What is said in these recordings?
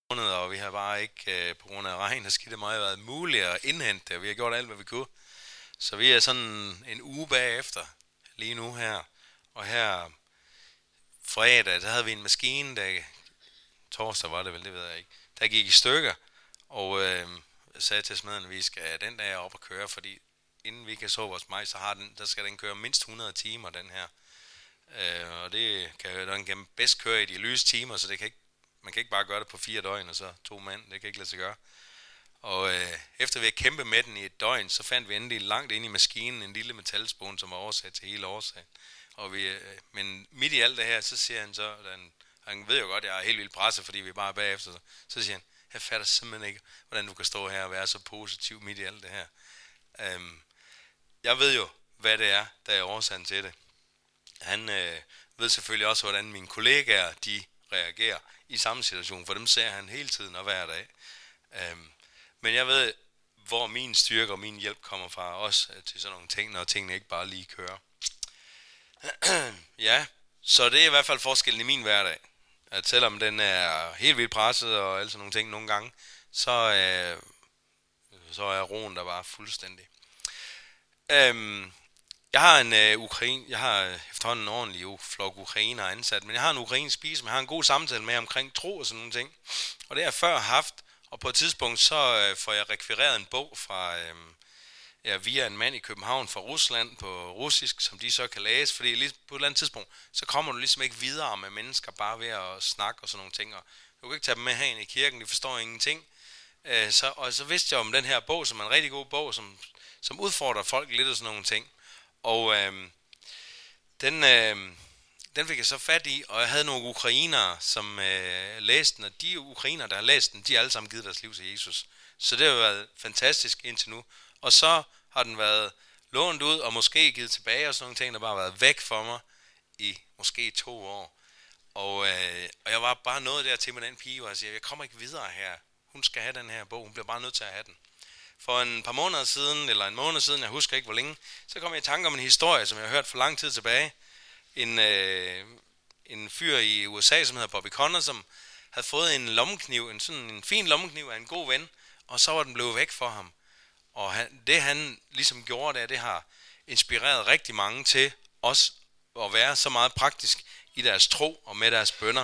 måneder, og vi har bare ikke, på grund af regn og skidt og meget, været muligt at indhente det. Vi har gjort alt, hvad vi kunne. Så vi er sådan en uge bagefter lige nu her. Og her fredag, der havde vi en maskine, der torsdag var det vel, det ved jeg ikke, der gik i stykker. Og sagde til smeden, at vi skal den dag op og køre, fordi inden vi kan så vores majs, der skal den køre mindst 100 timer, den her. Og det kan den kan bedst køre i de lyse timer, så man kan ikke bare gøre det på 4 døgn, og så 2 mand, det kan ikke lade sig gøre. Og efter vi havde kæmpet med den i et døgn, så fandt vi endelig langt inde i maskinen en lille metalspon, som var oversat til hele årsagen. Men midt i alt det her, så siger han så, han ved jo godt, at jeg er helt vildt presset, fordi vi bare er bagefter, så siger han, jeg fatter simpelthen ikke, hvordan du kan stå her og være så positiv midt i alt det her. Jeg ved jo, hvad det er, der er årsagen til det. Han ved selvfølgelig også, hvordan mine kollegaer, de reagerer i samme situation, for dem ser han hele tiden og hver dag. Men jeg ved, hvor min styrke og min hjælp kommer fra, også til sådan nogle ting, når tingene ikke bare lige kører. Ja, så det er i hvert fald forskellen i min hverdag. At selvom den er helt vildt presset og alle sådan nogle ting nogle gange, så er roen der bare fuldstændig. Jeg har jeg har efterhånden en ordentlig flok ukrainer ansat, men jeg har en ukrainsk spise, men jeg har en god samtale med omkring tro og sådan nogle ting. Og det har jeg før haft, og på et tidspunkt så får jeg rekvireret en bog fra via en mand i København fra Rusland på russisk, som de så kan læse, fordi lige på et eller andet tidspunkt, så kommer du ligesom ikke videre med mennesker bare ved at snakke og sådan nogle ting, og du kan ikke tage dem med herind i kirken, de forstår ingenting. Så vidste jeg om den her bog, som er en rigtig god bog, som udfordrer folk lidt og sådan nogle ting. Og den fik jeg så fat i, og jeg havde nogle ukrainere, som læste den, og de ukrainere, der har læst den, de har alle sammen givet deres liv til Jesus. Så det har været fantastisk indtil nu. Og så har den været lånt ud, og måske givet tilbage, og sådan nogle ting, der bare har været væk for mig i måske 2 år. Og jeg var bare nået dertil med den pige, hvor jeg siger, jeg kommer ikke videre her. Hun skal have den her bog, hun bliver bare nødt til at have den. For en par måneder siden, eller en måned siden, jeg husker ikke hvor længe, så kom jeg i tanke om en historie, som jeg har hørt for lang tid tilbage. En fyr i USA, som hedder Bobby Conner, som havde fået en lommekniv, en fin lommekniv af en god ven, og så var den blevet væk for ham. Og det han ligesom gjorde det har inspireret rigtig mange til også at være så meget praktisk i deres tro og med deres bønner.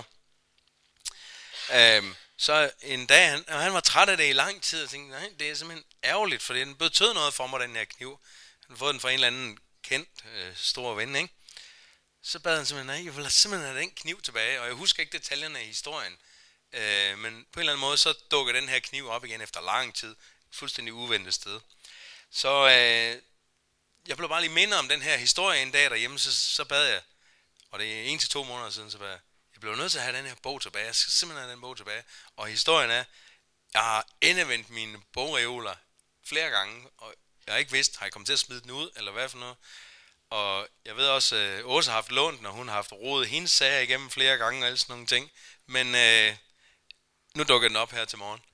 Så en dag, han var træt af det i lang tid, og tænkte, nej, det er simpelthen ærgerligt, for den betød noget for mig, den her kniv. Han havde fået den fra en eller anden kendt stor ven, ikke? Så bad han simpelthen, nej, jeg vil simpelthen have den kniv tilbage, og jeg husker ikke detaljerne i historien. Men på en eller anden måde, så dukker den her kniv op igen efter lang tid, fuldstændig uventet sted. Så jeg blev bare lige mindet om den her historie en dag derhjemme, så bad jeg, og det er 1 til 2 måneder siden, så bad jeg blev nødt til at have den her bog tilbage. Jeg skal simpelthen have den bog tilbage. Og historien er, jeg har endevendt mine bogreoler flere gange, og jeg har ikke vidst, har jeg kommet til at smide den ud, eller hvad for noget. Og jeg ved også, at Åse har haft lånt den, og hun har haft rodet hendes sager igennem flere gange, og alle sådan nogle ting. Men nu dukker den op her til morgen.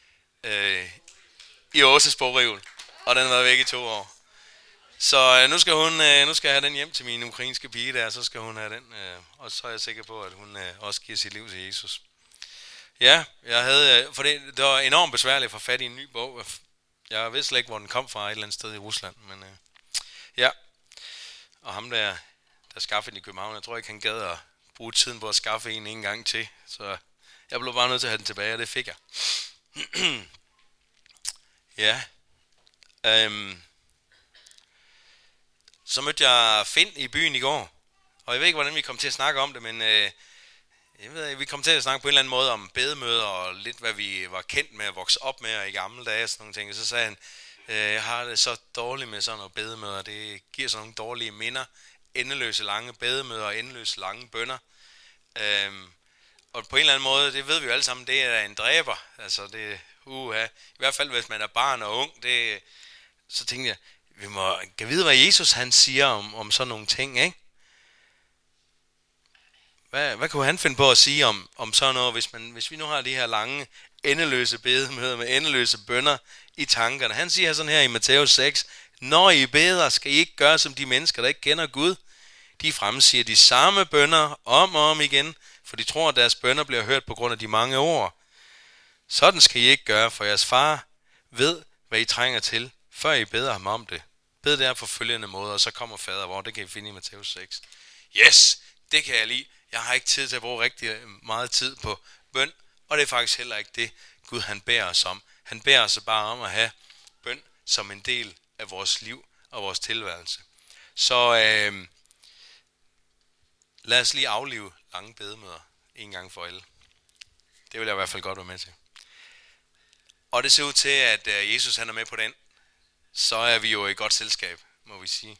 I Åses bogreol. Og den har været væk i 2 år. Så nu skal jeg have den hjem til min ukrainske pige der, så skal hun have den, og så er jeg sikker på, at hun også giver sit liv til Jesus. Ja, for det var enormt besværligt at få fat i en ny bog. Jeg ved slet ikke, hvor den kom fra, et eller andet sted i Rusland, men ja. Og ham der skaffede den i København, jeg tror ikke, han gad at bruge tiden på at skaffe en gang til, så jeg blev bare nødt til at have den tilbage, og det fik jeg. Ja. Så mødte jeg Finn i byen i går, og jeg ved ikke, hvordan vi kom til at snakke om det, men vi kom til at snakke på en eller anden måde om bedemøder, og lidt hvad vi var kendt med at vokse op med, og i gamle dage og sådan nogle ting. Og så sagde han, jeg har det så dårligt med sådan nogle bedemøder, det giver sådan nogle dårlige minder, endeløse lange bedemøder og endeløse lange bønner. Og på en eller anden måde, det ved vi jo alle sammen, det er en dræber, altså det i hvert fald hvis man er barn og ung, så tænkte jeg, vi må vide, hvad Jesus han siger om sådan nogle ting, ikke? Hvad kunne han finde på at sige om sådan noget, hvis vi nu har de her lange, endeløse bedemøder med endeløse bønner i tankerne. Han siger sådan her i Matthæus 6, når I beder, skal I ikke gøre som de mennesker, der ikke kender Gud. De fremsiger de samme bønner om og om igen, for de tror, at deres bønner bliver hørt på grund af de mange ord. Sådan skal I ikke gøre, for jeres far ved, hvad I trænger til, før I beder ham om det. Bed derfor følgende måde, og så kommer fader vor. Det kan I finde i Matthæus 6. Yes, det kan jeg lide. Jeg har ikke tid til at bruge rigtig meget tid på bøn, og det er faktisk heller ikke det, Gud han beder os om. Han beder os bare om at have bøn som en del af vores liv og vores tilværelse. Så lad os lige aflive lange bedemøder en gang for alle. Det vil jeg i hvert fald godt være med til. Og det ser ud til, at Jesus han er med på den. Så er vi jo i godt selskab, må vi sige.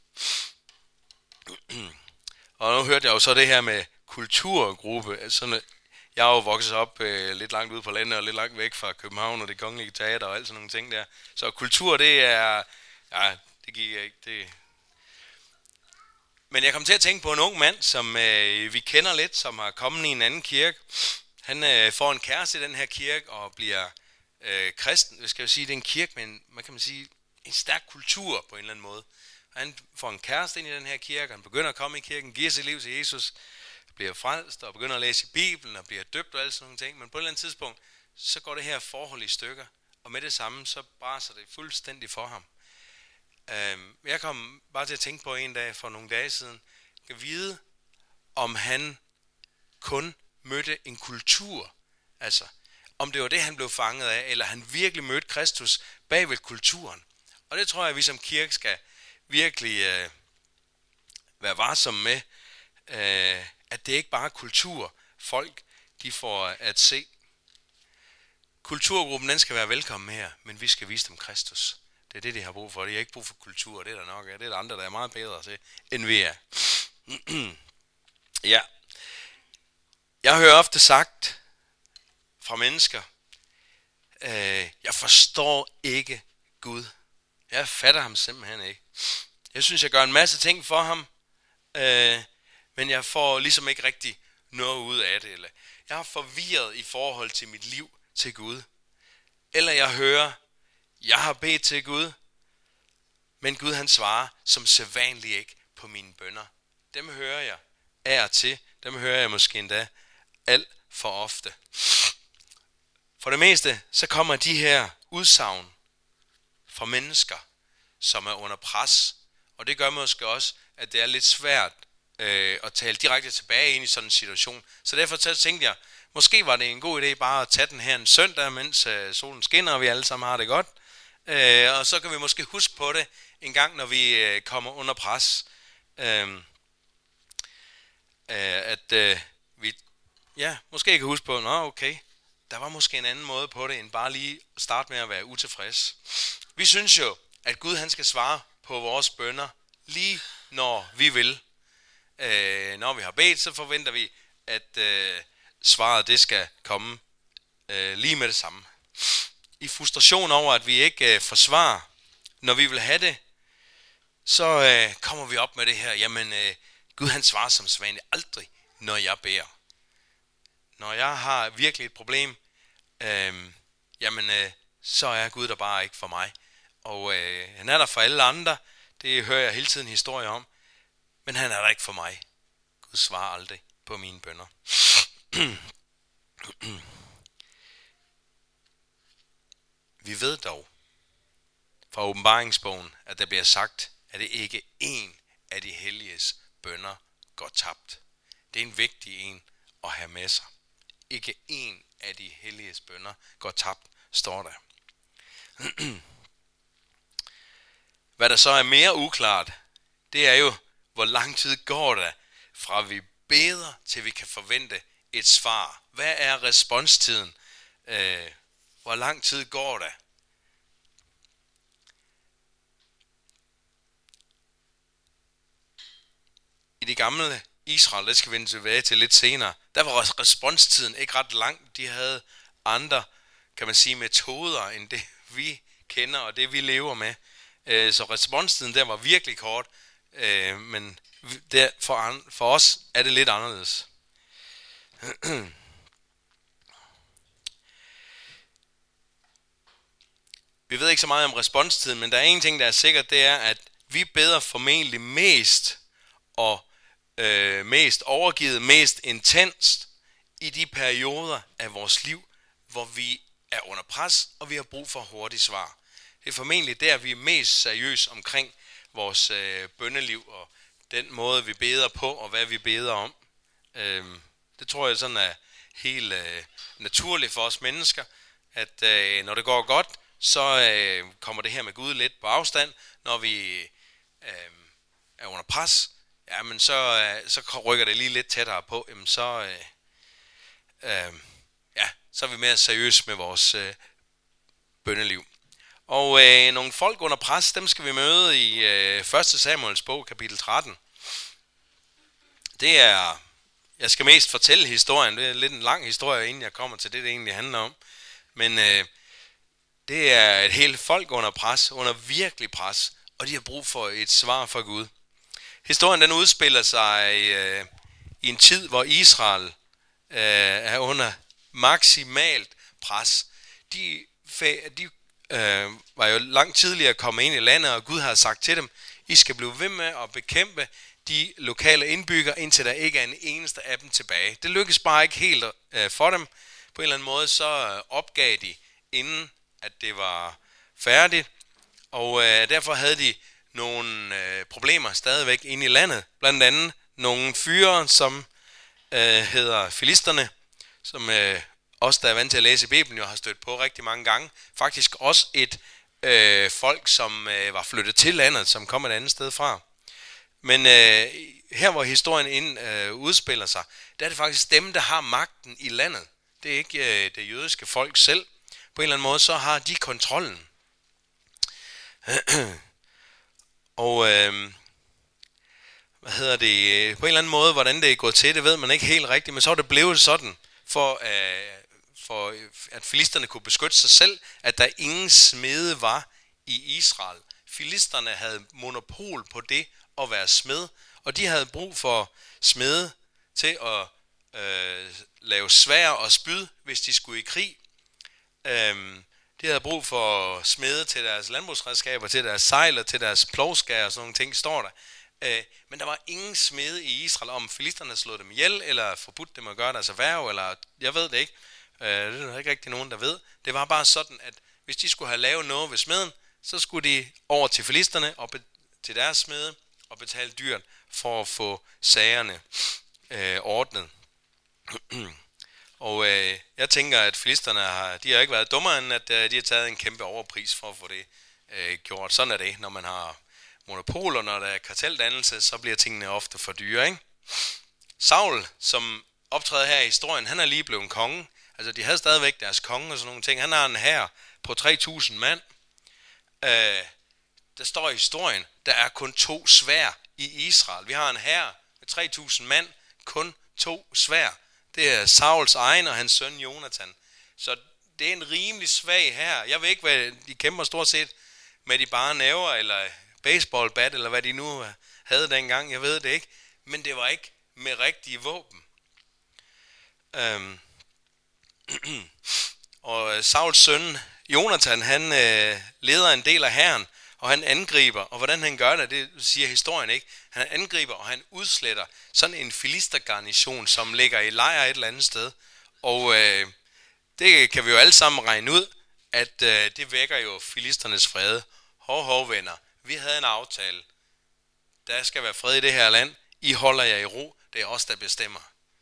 Og nu hørte jeg jo så det her med kulturgruppe. Altså, jeg er jo vokset op lidt langt ude på landet og lidt langt væk fra København og det kongelige teater og alt sådan nogle ting der. Så kultur, det er... Ja, det gik ikke. Det. Men jeg kom til at tænke på en ung mand, som vi kender lidt, som har kommet i en anden kirke. Han får en kæreste i den her kirke og bliver kristen. Jeg skal jo sige, det er en kirke med en stærk kultur på en eller anden måde. Han får en kæreste ind i den her kirke, han begynder at komme i kirken, giver sit liv til Jesus, bliver frelst og begynder at læse i Bibelen og bliver døbt og alt sådan nogle ting. Men på et eller andet tidspunkt, så går det her forhold i stykker, og med det samme, så braser det fuldstændig for ham. Jeg kom bare til at tænke på en dag for nogle dage siden, at vide, om han kun mødte en kultur, altså om det var det, han blev fanget af, eller han virkelig mødte Kristus bag ved kulturen. Og det tror jeg, at vi som kirke skal virkelig være varsomme med, at det ikke bare er kultur, folk de får at se. Kulturgruppen, den skal være velkommen her, men vi skal vise dem Kristus. Det er det, de har brug for. De har ikke brug for kultur, det er der nok. Det er der andre, der er meget bedre til, end vi er. Ja. Jeg hører ofte sagt fra mennesker, jeg forstår ikke Gud. Jeg fatter ham simpelthen ikke. Jeg synes, jeg gør en masse ting for ham, men jeg får ligesom ikke rigtig noget ud af det. Eller jeg er forvirret i forhold til mit liv til Gud. Eller jeg hører, jeg har bedt til Gud, men Gud han svarer som sædvanligt ikke på mine bønner. Dem hører jeg af og til. Dem hører jeg måske endda alt for ofte. For det meste, så kommer de her udsagn fra mennesker, som er under pres. Og det gør måske også, at det er lidt svært at tale direkte tilbage ind i sådan en situation. Så derfor tænkte jeg, måske var det en god idé bare at tage den her en søndag, mens solen skinner, og vi alle sammen har det godt. Og så kan vi måske huske på det en gang, når vi kommer under pres. Vi måske kan huske på, okay, der var måske en anden måde på det, end bare lige at starte med at være utilfreds. Vi synes jo, at Gud han skal svare på vores bønner, lige når vi vil. Når vi har bedt, så forventer vi, at svaret det skal komme lige med det samme. I frustration over, at vi ikke får svar, når vi vil have det, så kommer vi op med det her. Jamen, Gud han svarer som sædvanligt aldrig, når jeg beder. Når jeg har virkelig et problem, så er Gud der bare ikke for mig. Og han er der for alle andre, det hører jeg hele tiden historier om, men han er der ikke for mig. Gud svarer aldrig på mine bønner. Vi ved dog fra åbenbaringsbogen, at der bliver sagt, at det ikke en af de helliges bønner går tabt. Det er en vigtig en at have med sig. Ikke en af de helliges bønner går tabt, står der. Hvad der så er mere uklart, det er jo, hvor lang tid går der fra vi beder, til vi kan forvente et svar. Hvad er responstiden? Hvor lang tid går der? I det gamle Israel, det skal vi vende tilbage til lidt senere, der var responstiden ikke ret lang. De havde andre, kan man sige, metoder end det vi kender og det vi lever med. Så responstiden der var virkelig kort, men for os er det lidt anderledes. Vi ved ikke så meget om responstiden, men der er en ting, der er sikkert, det er, at vi beder formentlig mest og mest overgivet, mest intenst i de perioder af vores liv, hvor vi er under pres, og vi har brug for hurtige svar. Det er formentlig der, vi er mest seriøse omkring vores bønneliv, og den måde, vi beder på, og hvad vi beder om. Det tror jeg sådan er helt naturligt for os mennesker, at når det går godt, så kommer det her med Gud lidt på afstand. Når vi er under pres, jamen så rykker det lige lidt tættere på, jamen så er vi mere seriøse med vores bønneliv. Og nogle folk under pres, dem skal vi møde i 1. Samuels bog, kapitel 13. Det er, jeg skal mest fortælle historien, det er lidt en lang historie, inden jeg kommer til det egentlig handler om. Men det er et helt folk under pres, under virkelig pres, og de har brug for et svar fra Gud. Historien den udspiller sig i en tid, hvor Israel er under maksimalt pres. De var jo langt tidligere kommet ind i landet, og Gud har sagt til dem, I skal blive ved med at bekæmpe de lokale indbyggere, indtil der ikke er en eneste af dem tilbage. Det lykkedes bare ikke helt for dem. På en eller anden måde så opgav de, inden at det var færdigt, og derfor havde de nogle problemer stadigvæk inde i landet. Blandt andet nogle fyre, som hedder filisterne, som os, der er vant til at læse i Bibelen, jo har stødt på rigtig mange gange. Faktisk også et folk, som var flyttet til landet, som kom et andet sted fra. Men her, hvor historien udspiller sig, der er det faktisk dem, der har magten i landet. Det er ikke det jødiske folk selv. På en eller anden måde, så har de kontrollen. Og på en eller anden måde, hvordan det er gået til, det ved man ikke helt rigtigt, men så er det blevet sådan, for at filisterne kunne beskytte sig selv, at der ingen smede var i Israel. Filisterne havde monopol på det at være smed, og de havde brug for smede til at lave sværd og spyd, hvis de skulle i krig. De havde brug for smede til deres landbrugsredskaber, til deres sejler, til deres plovskær og sådan nogle ting, står der. Men der var ingen smede i Israel, om filisterne slog dem ihjel, eller forbudt dem at gøre deres erhverv, eller jeg ved det ikke. Det er der ikke rigtig nogen, der ved. Det var bare sådan, at hvis de skulle have lavet noget ved smeden, så skulle de over til filisterne og til deres smede og betale dyrt for at få sagerne ordnet. Og jeg tænker, at filisterne har ikke været dummere, end at de har taget en kæmpe overpris for at få det gjort. Sådan er det, når man har monopoler, når der er karteldannelse, så bliver tingene ofte for dyre, ikke? Saul, som optræder her i historien, han er lige blevet konge. Altså, de havde stadigvæk deres konge og sådan nogle ting. Han har en hær på 3.000 mand. Der står i historien, der er kun 2 sværd i Israel. Vi har en hær med 3.000 mand, kun 2 sværd. Det er Sauls egen og hans søn Jonathan. Så det er en rimelig svag hær. Jeg ved ikke, hvad de kæmper stort set med de bare næver, eller baseballbat, eller hvad de nu havde dengang. Jeg ved det ikke. Men det var ikke med rigtige våben. Og Sauls søn Jonathan, han leder en del af hæren, og han angriber, og hvordan han gør det, det siger historien ikke. Han angriber, og han udsletter sådan en filistergarnison, som ligger i lejr et eller andet sted. Og det kan vi jo alle sammen regne ud, at det vækker jo filisternes fred. Hov, venner, vi havde en aftale. Der skal være fred i det her land. I holder jer i ro. Det er os, der bestemmer.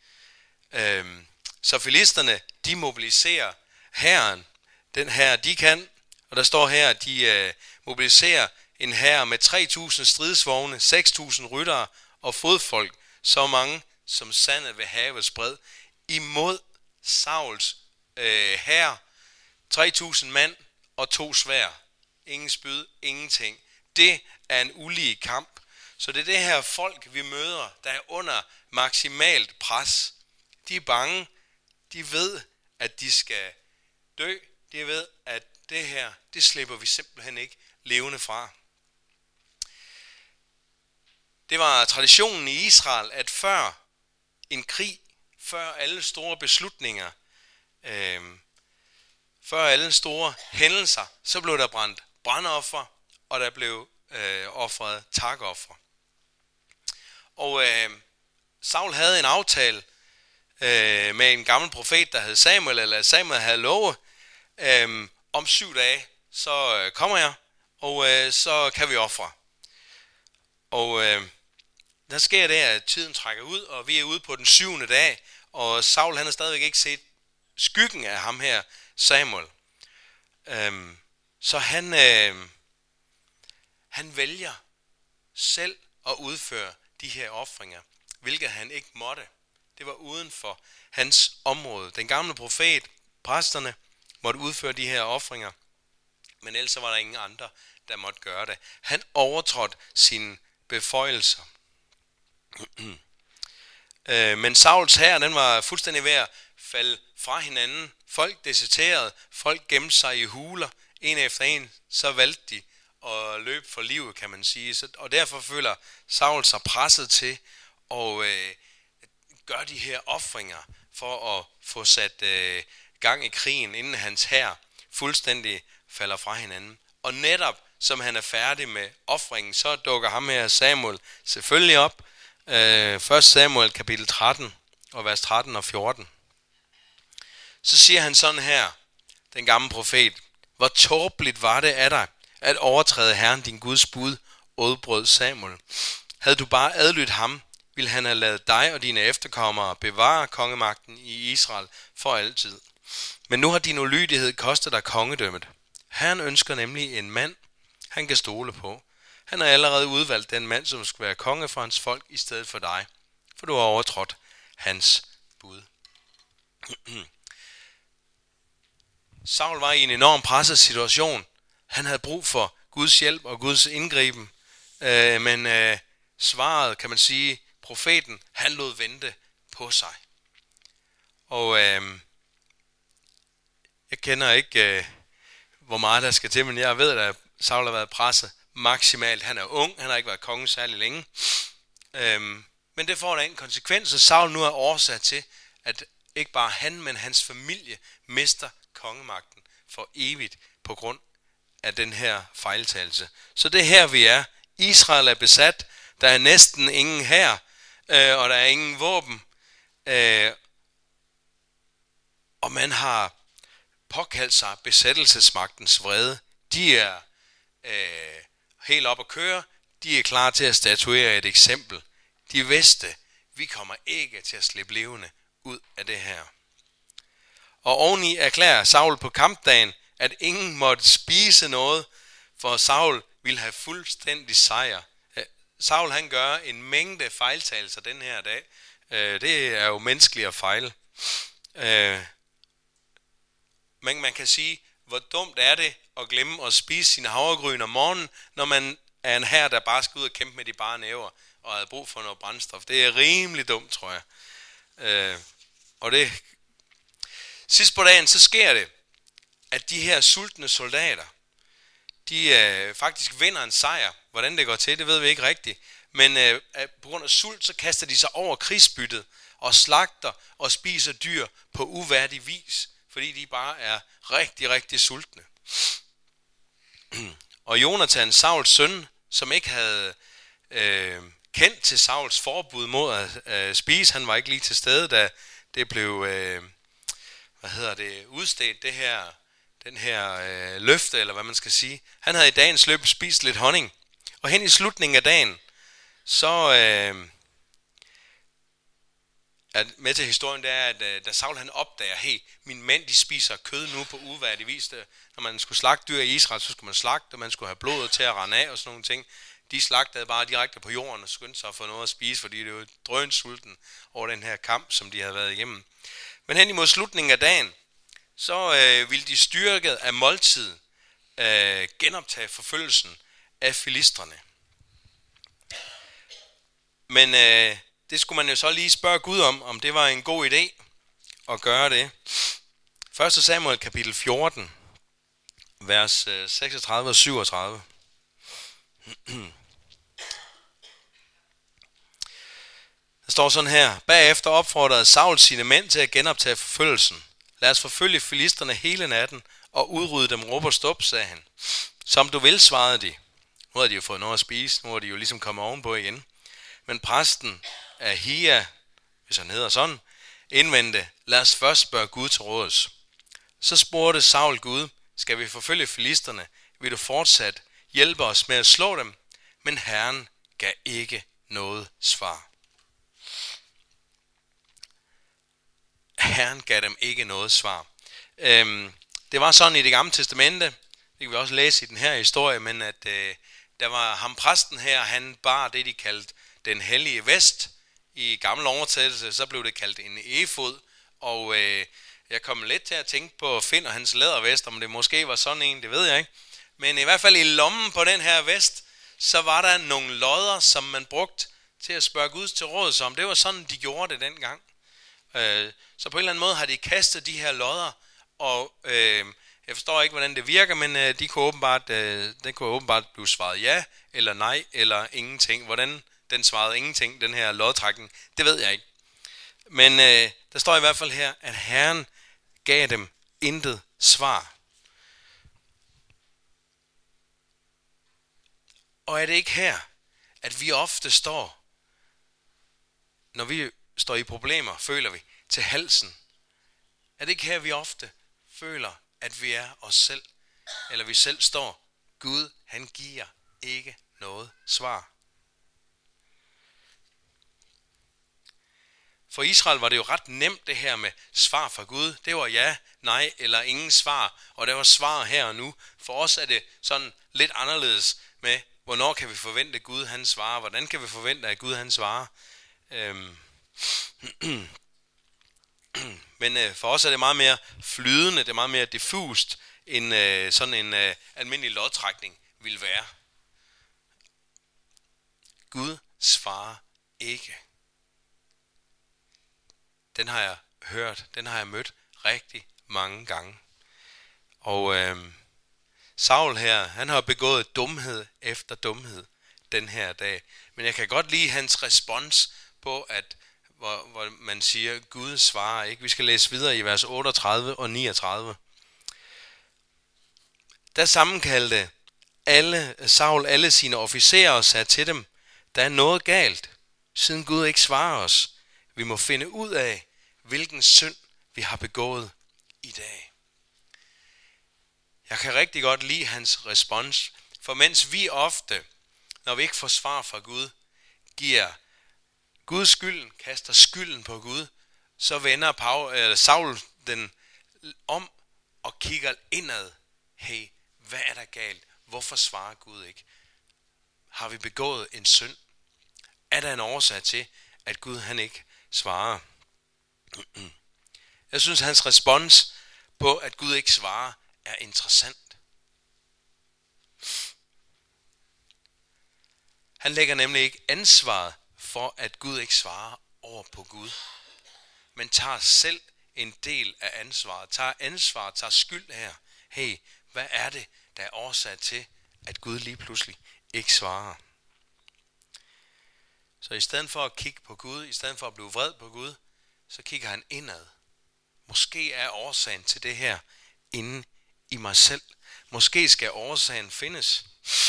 Så filisterne, de mobiliserer hæren. Den her, de kan, og der står her, at de mobiliserer en hær med 3.000 stridsvogne, 6.000 ryttere og fodfolk, så mange som sandet ved havets bred, imod Sauls hær, 3.000 mand og 2 sværd. Ingen spyd, ingenting. Det er en ulige kamp. Så det er det her folk, vi møder, der er under maksimalt pres. De er bange. De ved, at de skal dø. De ved, at det her, det slipper vi simpelthen ikke levende fra. Det var traditionen i Israel, at før en krig, før alle store beslutninger, før alle store hændelser, så blev der brændt brandoffer, og der blev offret takoffer. Og Saul havde en aftale med en gammel profet, der hed Samuel, eller Samuel havde lovet, om 7 dage, så kommer jeg, og så kan vi ofre. Og der sker det, at tiden trækker ud, og vi er ude på den 7. dag, og Saul han har stadigvæk ikke set skyggen af ham her, Samuel. Så han vælger selv at udføre de her ofringer, hvilket han ikke måtte. Det var uden for hans område. Den gamle profet, præsterne, måtte udføre de her ofringer, men ellers var der ingen andre, der måtte gøre det. Han overtrådte sine beføjelser. Men Sauls hær, den var fuldstændig ved at falde fra hinanden. Folk deserterede, folk gemte sig i huler, en efter en, så valgte de at løbe for livet, kan man sige. Og derfor føler Saul sig presset til at gøre de her ofringer for at få sat gang i krigen, inden hans hær fuldstændig falder fra hinanden. Og netop som han er færdig med ofringen, så dukker ham her Samuel selvfølgelig op. 1. Samuel kapitel 13 og vers 13 og 14. Så siger han sådan her, den gamle profet: hvor tåbeligt var det af dig at overtræde Herren din Guds bud, udbrød Samuel. Havde du bare adlydt ham, ville han have ladet dig og dine efterkommere bevare kongemagten i Israel for altid. Men nu har din ulydighed kostet dig kongedømmet. Herren ønsker nemlig en mand, han kan stole på. Han har allerede udvalgt den mand, som skal være konge for hans folk i stedet for dig, for du har overtrådt hans bud. Saul var i en enorm presset situation. Han havde brug for Guds hjælp og Guds indgriben, men svaret, kan man sige, profeten, han lod vente på sig. Og jeg kender ikke, hvor meget der skal til, men jeg ved, at Saul har været presset maksimalt. Han er ung, han har ikke været konge særlig længe. Men det får da en konsekvens, at Saul nu er årsag til, at ikke bare han, men hans familie mister kongemagten for evigt på grund af den her fejltagelse. Så det er her vi er. Israel er besat. Der er næsten ingen hær, og der er ingen våben. Og man har påkaldt sig besættelsesmagtens vrede. De er helt op at køre. De er klar til at statuere et eksempel. De vidste, vi kommer ikke til at slippe levende ud af det her. Og oveni erklærer Saul på kampdagen, at ingen måtte spise noget, for Saul ville have fuldstændig sejr. Saul han gør en mængde fejltagelser den her dag. Det er jo menneskeligt at fejle. Men man kan sige, hvor dumt er det at glemme at spise sine havregryn om morgenen, når man er en hær, der bare skal ud og kæmpe med de bare næver og har brug for noget brændstof. Det er rimelig dumt, tror jeg. Og det sidst på dagen, så sker det, at de her sultne soldater, de faktisk vinder en sejr. Hvordan det går til, det ved vi ikke rigtigt. Men på grund af sult, så kaster de sig over krigsbyttet og slagter og spiser dyr på uværdig vis, fordi de bare er rigtig, rigtig sultne. Og Jonathan, Sauls søn, som ikke havde kendt til Sauls forbud mod at spise, han var ikke lige til stede, da det blev udstedt, den her løfte, eller hvad man skal sige. Han havde i dagens løb spist lidt honning, og hen i slutningen af dagen, så at med til historien, det er, at da Saul han opdager, hey, mine mænd, de spiser kød nu på uværdig vis. Når man skulle slagte dyr i Israel, så skulle man slagte, og man skulle have blodet til at rende af og sådan nogle ting. De slagtede bare direkte på jorden og skyndte sig at få noget at spise, fordi det var drønsulten over den her kamp, som de havde været igennem. Men hen imod slutningen af dagen, så ville de styrket af måltid genoptage forfølgelsen af filistrene. Men det skulle man jo så lige spørge Gud om det var en god idé at gøre det. 1. Samuel kapitel 14, vers 36 og 37. Der står sådan her: bagefter opfordrede Saul sine mænd til at genoptage forfølgelsen. Lad os forfølge filisterne hele natten og udrydde dem råb og stop, sagde han. Som du vil, svarede de. Nu havde de jo fået noget at spise, nu er de jo ligesom kommet ovenpå igen. Men præsten Ahia, hvis han hedder sådan, indvendte: lad os først spørge Gud til råds. Så spurgte Saul Gud, skal vi forfølge filisterne? Vil du fortsat hjælpe os med at slå dem? Men Herren gav ikke noget svar. Herren gav dem ikke noget svar. Det var sådan i Det Gamle Testamente, det kan vi også læse i den her historie, men at der var ham præsten her, han bar det de kaldte den hellige vest. I gammel oversættelse, så blev det kaldt en efod, og jeg kom lidt til at tænke på Finn og hans lædervest, om det måske var sådan en, det ved jeg ikke. Men i hvert fald i lommen på den her vest, så var der nogle lodder, som man brugte til at spørge Guds til råds om. Det var sådan, de gjorde det dengang. Så på en eller anden måde har de kastet de her lodder, og jeg forstår ikke, hvordan det virker, men den kunne åbenbart blive svaret ja, eller nej, eller ingenting. Hvordan den svarede ingenting, den her lodtrækning, det ved jeg ikke. Men der står i hvert fald her, at Herren gav dem intet svar. Og er det ikke her, at vi ofte står, når vi står i problemer, føler vi, til halsen? Er det ikke her, vi ofte føler, at vi er os selv, eller vi selv står? Gud, han giver ikke noget svar. For Israel var det jo ret nemt det her med svar fra Gud. Det var ja, nej eller ingen svar, og der var svar her og nu. For os er det sådan lidt anderledes med, hvornår kan vi forvente, at Gud han svarer? Hvordan kan vi forvente, at Gud han svarer? Men for os er det meget mere flydende, det er meget mere diffust, end sådan en almindelig lodtrækning vil være. Gud svarer ikke. Den har jeg hørt, den har jeg mødt rigtig mange gange. Og Saul her, han har begået dumhed efter dumhed den her dag. Men jeg kan godt lide hans respons på, at hvor man siger, Gud svarer ikke. Vi skal læse videre i vers 38 og 39. Der sammenkaldte Saul alle sine officerer og sagde til dem, der er noget galt, siden Gud ikke svarer os. Vi må finde ud af, hvilken synd vi har begået i dag. Jeg kan rigtig godt lide hans respons, for mens vi ofte, når vi ikke får svar fra Gud, giver Gud skylden, kaster skylden på Gud, så vender Saul den om og kigger indad. Hey, hvad er der galt? Hvorfor svarer Gud ikke? Har vi begået en synd? Er der en årsag til, at Gud han ikke svarer? Jeg synes, hans respons på, at Gud ikke svarer, er interessant. Han lægger nemlig ikke ansvaret for, at Gud ikke svarer over på Gud, men tager selv en del af ansvaret, tager skyld her. Hey, hvad er det, der er årsag til, at Gud lige pludselig ikke svarer? Så i stedet for at kigge på Gud, i stedet for at blive vred på Gud, så kigger han indad. Måske er årsagen til det her inde i mig selv. Måske skal årsagen findes.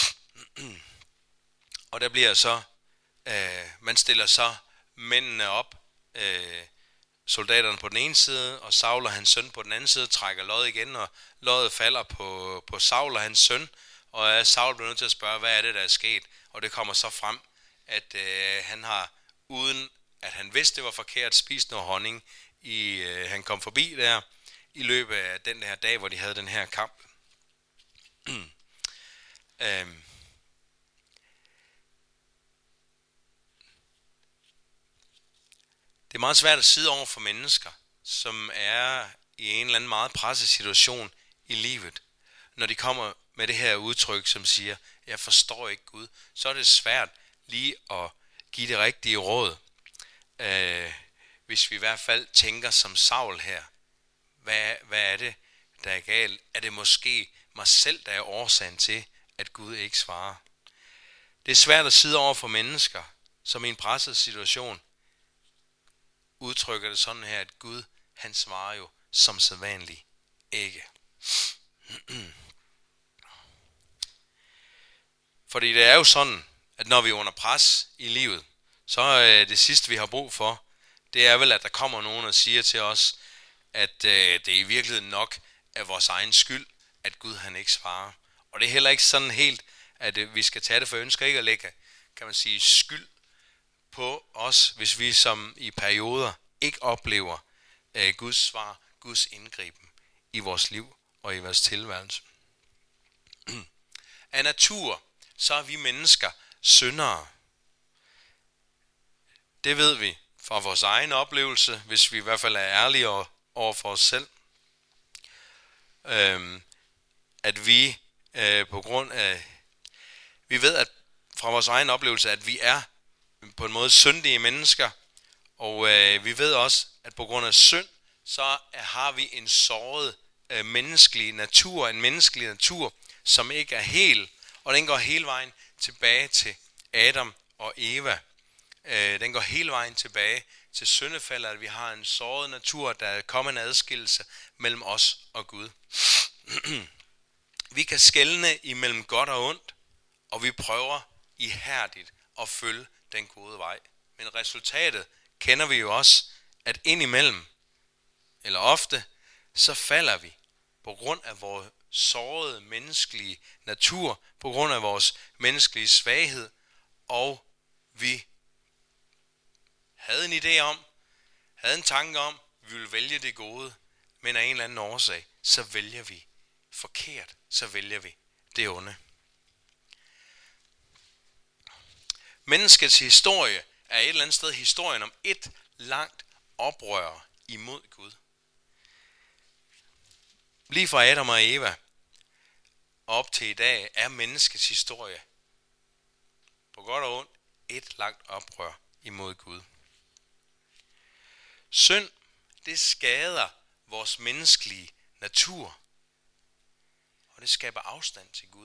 Og der bliver så, man stiller så mændene op, soldaterne på den ene side, og Saul og hans søn på den anden side, trækker loddet igen, og loddet falder på Saul og hans søn, og Saul bliver nødt til at spørge, hvad er det, der er sket? Og det kommer så frem, at han har, uden at han vidste, det var forkert, spist noget honning, han kom forbi der, i løbet af den her dag, hvor de havde den her kamp. Det er meget svært at sidde over for mennesker, som er i en eller anden meget presset situation i livet. Når de kommer med det her udtryk, som siger, jeg forstår ikke Gud, så er det svært lige at give det rigtige råd. Hvis vi i hvert fald tænker som Saul her, hvad er det, der er galt? Er det måske mig selv, der er årsagen til, at Gud ikke svarer? Det er svært at sidde over for mennesker, som i en presset situation udtrykker det sådan her, at Gud, han svarer jo som sædvanligt ikke. Fordi det er jo sådan, at når vi er under pres i livet, så er det sidste, vi har brug for, det er vel, at der kommer nogen og siger til os, at det er i virkeligheden nok, af vores egen skyld, at Gud han ikke svarer. Og det er heller ikke sådan helt, at vi skal tage det, for jeg ønsker ikke at lægge, kan man sige, skyld på os, hvis vi som i perioder ikke oplever Guds svar, Guds indgriben i vores liv og i vores tilværelse. Af natur, så er vi mennesker syndere. Det ved vi fra vores egen oplevelse, hvis vi i hvert fald er ærlige over for os selv. At vi på grund af, vi ved at fra vores egen oplevelse, at vi er på en måde syndige mennesker, og vi ved også, at på grund af synd, så har vi en såret menneskelig natur, som ikke er hel, og den går hele vejen tilbage til Adam og Eva. Den går hele vejen tilbage til syndefaldet, at vi har en såret natur, der er kommet en adskillelse mellem os og Gud. Vi kan skelne imellem godt og ondt, og vi prøver ihærdigt at følge den gode vej. Men resultatet kender vi jo også, at indimellem, eller ofte, så falder vi på grund af vores sårede menneskelige natur, på grund af vores menneskelige svaghed, og vi havde en idé om, havde en tanke om, vi ville vælge det gode, men af en eller anden årsag, så vælger vi forkert, så vælger vi det onde. Menneskets historie er et eller andet sted historien om et langt oprør imod Gud. Lige fra Adam og Eva op til i dag er menneskets historie på godt og ondt et langt oprør imod Gud. Synd, det skader vores menneskelige natur, og det skaber afstand til Gud.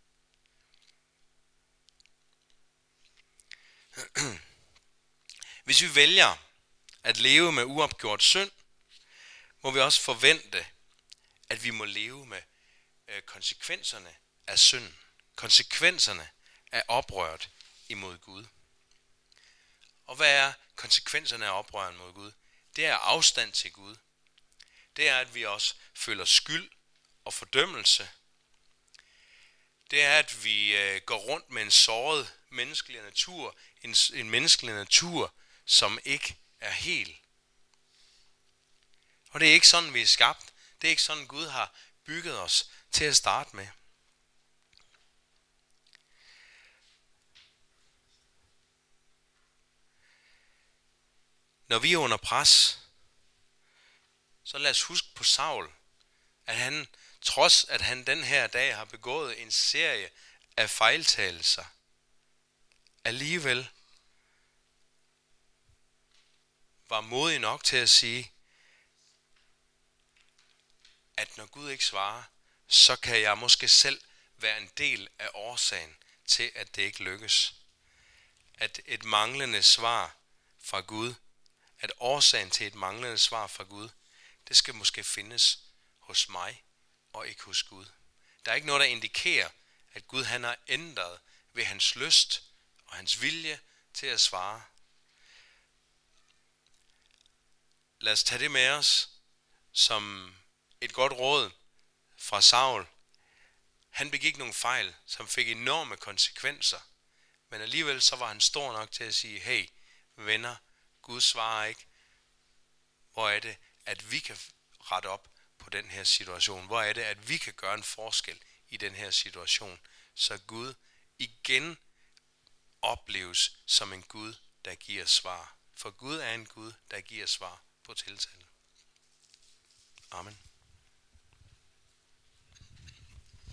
Hvis vi vælger at leve med uopgjort synd, må vi også forvente, at vi må leve med konsekvenserne af synden. Konsekvenserne af oprøret imod Gud. Og hvad er konsekvenserne af oprøret mod Gud? Det er afstand til Gud. Det er, at vi også føler skyld og fordømmelse. Det er, at vi går rundt med en såret menneskelig natur, en menneskelig natur, som ikke er hel. Og det er ikke sådan, vi er skabt. Det er ikke sådan, Gud har bygget os til at starte med. Når vi er under pres, så lad os huske på Saul, at han, trods at han den her dag har begået en serie af fejltagelser, alligevel var modig nok til at sige, at når Gud ikke svarer, så kan jeg måske selv være en del af årsagen til, at det ikke lykkes. At et manglende svar fra Gud, at årsagen til et manglende svar fra Gud, det skal måske findes hos mig og ikke hos Gud. Der er ikke noget, der indikerer, at Gud han har ændret ved hans lyst og hans vilje til at svare. Lad os tage det med os som et godt råd fra Saul. Han begik nogle fejl, som fik enorme konsekvenser, men alligevel så var han stor nok til at sige, hey venner, Gud svarer ikke. Hvor er det, at vi kan rette op på den her situation? Hvor er det, at vi kan gøre en forskel i den her situation, så Gud igen opleves som en Gud, der giver svar. For Gud er en Gud, der giver svar på tiltale. Amen.